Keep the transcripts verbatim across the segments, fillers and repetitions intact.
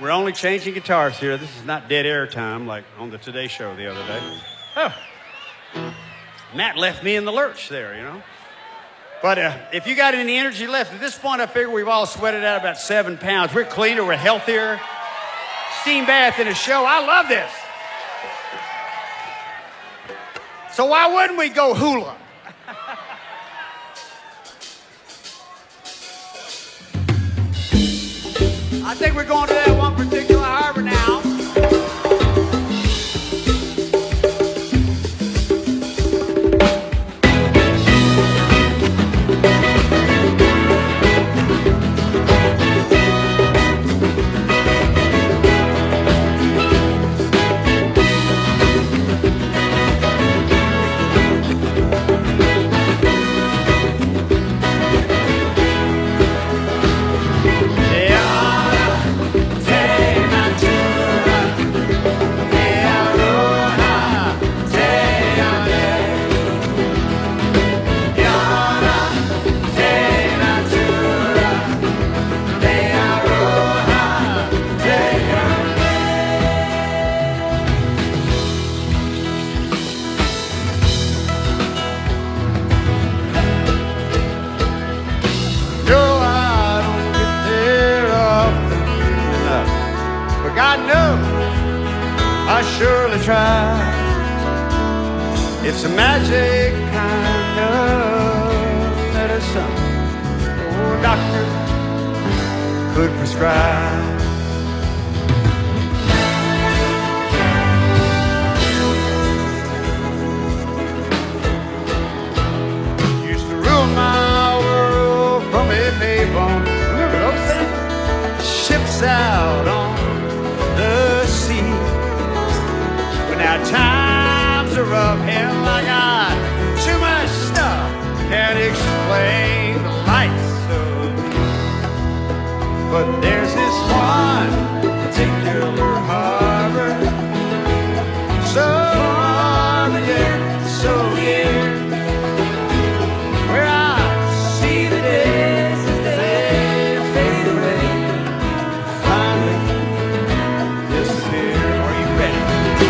We're only changing guitars here. This is not dead air time like on the Today Show the other day. Oh. Matt left me in the lurch there, you know. But uh, if you got any energy left, at this point, I figure we've all sweated out about seven pounds. We're cleaner, we're healthier. Steam bath in a show. I love this. So why wouldn't we go hula? I think we're going to that one particular harbor now. It's a magic kind of medicine no doctor could prescribe. Used to rule my world from a payphone. Remember those things? Ships out on the sea. But now times are rough and I got too much stuff, can't explain the lights of me. But there's this one particular harbor, so far yet so near, where I see the days as they fade away, finally disappear. Are you ready?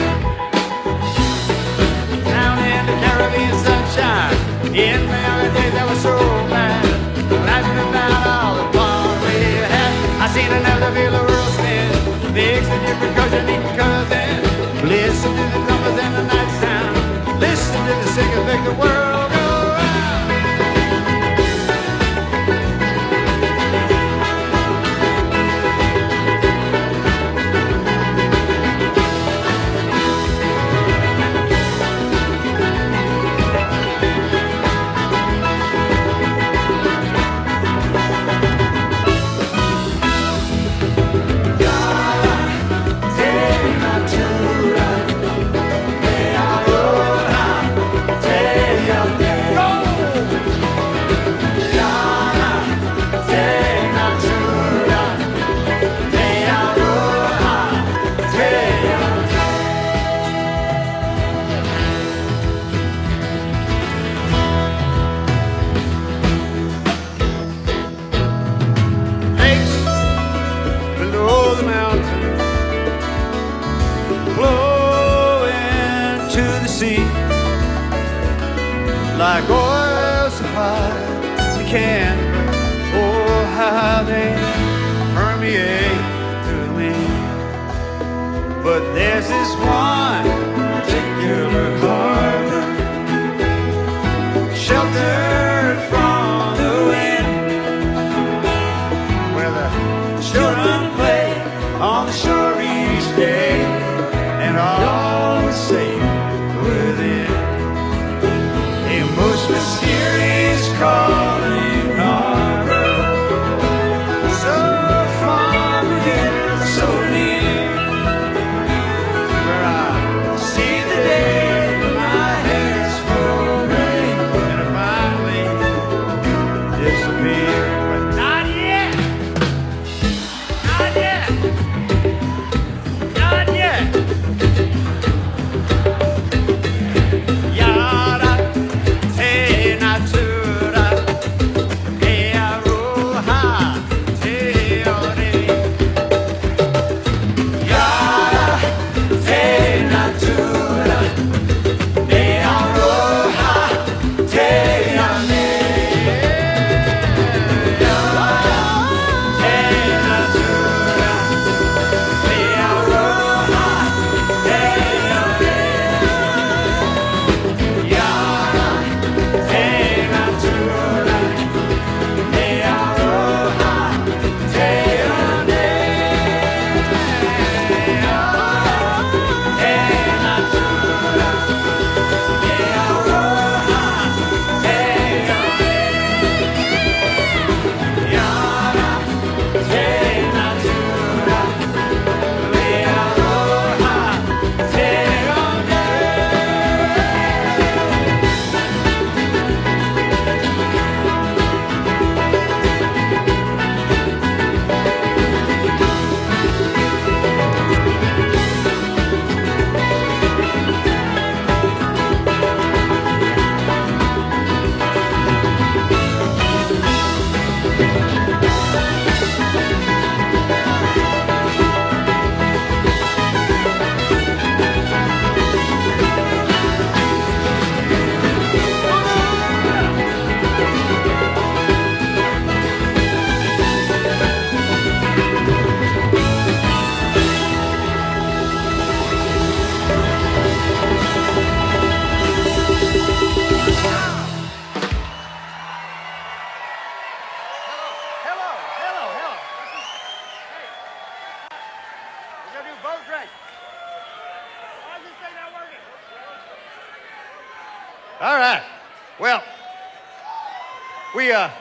Down in the Caribbean sunshine, in the days that were so bad, laughing about all the fun we had. I seen another feel the world spin, mix a different culture, neat cousin. Listen to the numbers and the night sound, listen to the singing, make the world go round. Like oil so high you can't burn. Oh, how they permeate through me. But there's this one particular harbor, sheltered from the wind, where the children play on the shore each day, and all is safe within. Most mysterious calling harbor, so far yet so near, where I see the day when my hair's full gray and it finally disappears. But not yet, not yet. Well, we, uh,